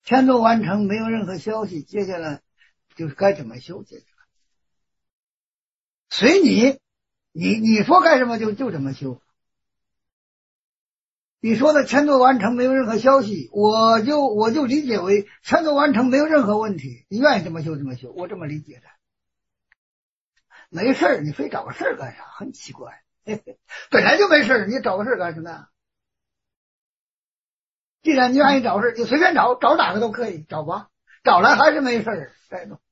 签作完成，没有任何消息，接下来就是该怎么修，接下来随你，你说干什么就怎么修。你说的签作完成没有任何消息，我就理解为签作完成没有任何问题，你愿意怎么修怎么修，我这么理解的。没事儿，你非找个事儿干啥？很奇怪，本来就没事儿，你找个事儿干什么呀？既然你愿意找事儿，你随便找哪个都可以，找吧，找来还是没事儿，再弄。